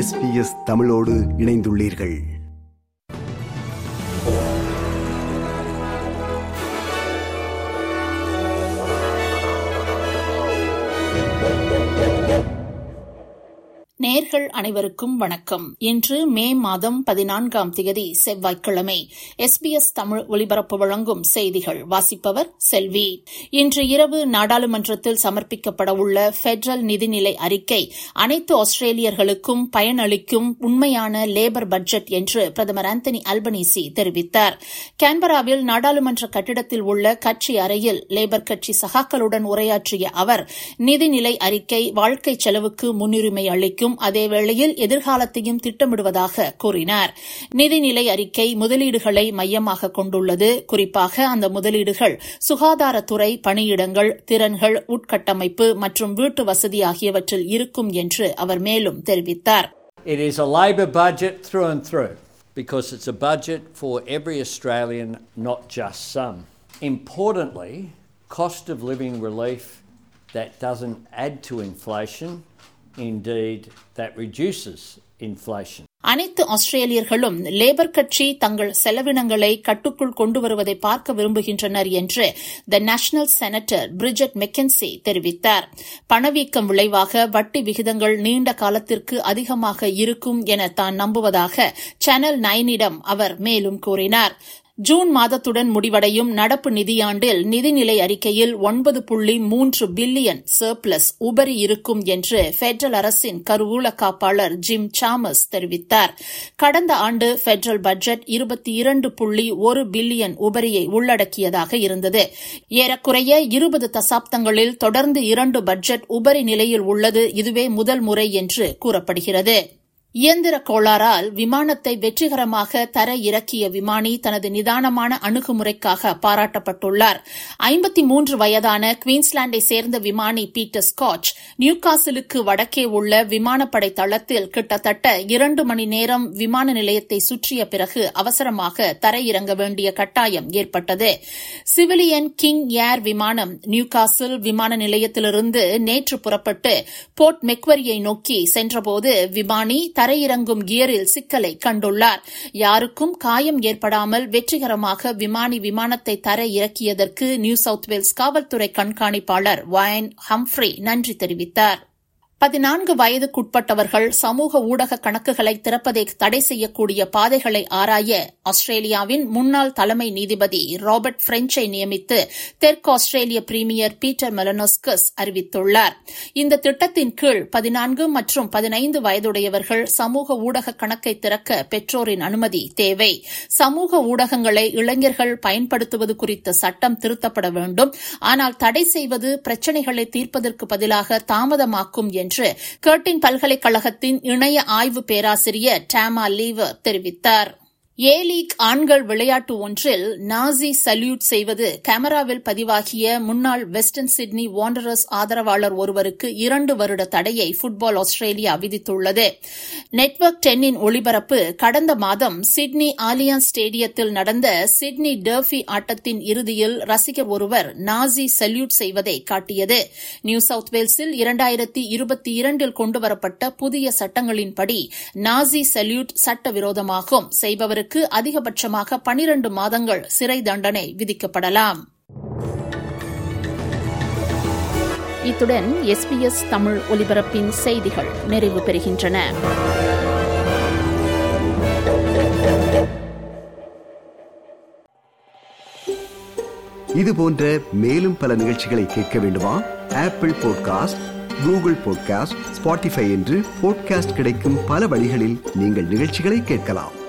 SBS தமிழோடு இணைந்துள்ளீர்கள். நேயர்கள் அனைவருக்கும் வணக்கம். இன்று மே மாதம் 14 செவ்வாய்க்கிழமை. SBS தமிழ் ஒலிபரப்பு வழங்கும் செய்திகள் வாசிப்பவர் செல்வி. இன்று இரவு நாடாளுமன்றத்தில் சமர்ப்பிக்கப்பட உள்ள பெடரல் நிதிநிலை அறிக்கை அனைத்து ஆஸ்திரேலியர்களுக்கும் பயனளிக்கும் உண்மையான லேபர் பட்ஜெட் என்று பிரதமர் ஆந்தனி அல்பனீசி தெரிவித்தார். கேன்பராவில் நாடாளுமன்ற கட்டிடத்தில் உள்ள கட்சி அறையில் லேபர் கட்சி சகாக்களுடன் உரையாற்றிய அவர், நிதிநிலை அறிக்கை வாழ்க்கை செலவுக்கு முன்னுரிமை அளிக்கும், அதேவேளையில் எதிர்காலத்தையும் திட்டமிடுவதாக கூறினார். நிதிநிலை அறிக்கை முதலீடுகளை மையமாக கொண்டுள்ளது. குறிப்பாக அந்த முதலீடுகள் சுகாதாரத்துறை, பணியிடங்கள், திறன்கள், உட்கட்டமைப்பு மற்றும் வீட்டு வசதி ஆகியவற்றில் இருக்கும் என்று அவர் மேலும் தெரிவித்தார். It is a Labor budget through and through because it's a budget for every Australian, not just some. Importantly, cost of living relief that doesn't add to inflation. Indeed, that reduces inflation. அனைத்து ஆஸ்திரேலியர்களும் labour கட்சி தங்கள் செலவினங்களை கட்டுக்குள் கொண்டு வருவதை பார்க்க விரும்புகின்றனர் என்று the National senator Bridget McKenzie தெரிவித்தார். பணவீக்கம் விளைவாக வட்டி விகிதங்கள் நீண்ட காலத்திற்கு அதிகமாக இருக்கும் என தான் நம்புவதாக சேனல் 9-இடம் அவர் மேலும் கூறினார். ஜூன் மாதத்துடன் முடிவடையும் நடப்பு நிதியாண்டில் நிதிநிலை அறிக்கையில் 9.3 பில்லியன் சர்ப்ளஸ் உபரி இருக்கும் என்று பெடரல் அரசின் கருவூல காப்பாளர் ஜிம் சாமஸ் தெரிவித்தார். கடந்த ஆண்டு பெடரல் பட்ஜெட் 22.1 பில்லியன் உபரியை உள்ளடக்கியதாக இருந்தது. ஏறக்குறைய 20 தசாப்தங்களில் தொடர்ந்து 2 பட்ஜெட் உபரி நிலையில் உள்ளது இதுவே முதல் முறை என்று கூறப்படுகிறது. இயந்திர கோளாறால் விமானத்தை வெற்றிகரமாக தர இறக்கிய விமானி தனது நிதானமான அணுகுமுறைக்காக பாராட்டப்பட்டுள்ளார். 53 வயதான குவீன்ஸ்லாண்டை சேர்ந்த விமானி பீட்டர் ஸ்காட்ச் நியூகாசிலுக்கு வடக்கே உள்ள விமானப்படை தளத்தில் கிட்டத்தட்ட 2 மணி நேரம் விமான நிலையத்தை சுற்றிய பிறகு அவசரமாக தரையிறங்க வேண்டிய கட்டாயம் ஏற்பட்டது. சிவிலியன் கிங் ஏர் விமானம் நியூகாசில் விமான நிலையத்திலிருந்து நேற்று புறப்பட்டு போர்ட் மெக்வரியை நோக்கி சென்றபோது விமானி தரையிறங்கும் கியரில் சிக்கலை கண்டுள்ளார். யாருக்கும் காயம் ஏற்படாமல் வெற்றிகரமாக விமானத்தை தர இறக்கியதற்கு நியூ சவுத் வேல்ஸ் காவல்துறை கண்காணிப்பாளர் வயன் ஹம்ப்ரி நன்றி தெரிவித்தார். 14 வயதுக்குட்பட்டவர்கள் சமூக ஊடக கணக்குகளை திறப்பதை தடை செய்யக்கூடிய பாதைகளை ஆராய ஆஸ்திரேலியாவின் முன்னாள் தலைமை நீதிபதி ராபர்ட் பிரெஞ்சை நியமித்து தெற்கு ஆஸ்திரேலிய பிரீமியர் பீட்டர் மெலனோஸ்கஸ் அறிவித்துள்ளார். இந்த திட்டத்தின் கீழ் 14 மற்றும் 15 வயதுடையவர்கள் சமூக ஊடக கணக்கை திறக்க பெற்றோரின் அனுமதி தேவை. சமூக ஊடகங்களை இளைஞர்கள் பயன்படுத்துவது குறித்த சட்டம் திருத்தப்பட வேண்டும். ஆனால் தடை செய்வது பிரச்சினைகளை தீர்ப்பதற்கு பதிலாக தாமதமாக்கும் என்று கர்டின் பல்கலைக்கழகத்தின் இணைய ஆய்வு பேராசிரியர் டாமா லீவர் தெரிவித்தார். ஏ-லீக் ஆண்கள் விளையாட்டு ஒன்றில் நாசி சல்யூட் செய்வது கேமராவில் பதிவாகிய முன்னாள் வெஸ்டர்ன் சிட்னி வாண்டரர்ஸ் ஆதரவாளர் ஒருவருக்கு 2 வருட தடையை ஃபுட்பால் ஆஸ்திரேலியா விதித்துள்ளது. நெட்வொர்க் 10-இன் ஒளிபரப்பு கடந்த மாதம் சிட்னி ஆலியன்ஸ் ஸ்டேடியத்தில் நடந்த சிட்னி டர்பி ஆட்டத்தின் இறுதியில் ரசிகர் ஒருவர் நாசி சல்யூட் செய்வதை காட்டியது. நியூ சவுத் வேல்ஸில் 2022 கொண்டுவரப்பட்ட புதிய சட்டங்களின்படி நாசி சல்யூட் சட்டவிரோதமாகும். செய்பவருக்கு அதிகபட்சமாக 12 மாதங்கள் சிறை தண்டனை விதிக்கப்படலாம். இத்துடன் SBS தமிழ் ஒலிபரப்பின் செய்திகள் நிறைவு பெறுகின்றன. இதுபோன்ற மேலும் பல நிகழ்ச்சிகளை கேட்க வேண்டுமா? Apple podcast, Google podcast, Spotify என்று பாட்காஸ்ட் கிடைக்கும் பல வழிகளில் நீங்கள் நிகழ்ச்சிகளை கேட்கலாம்.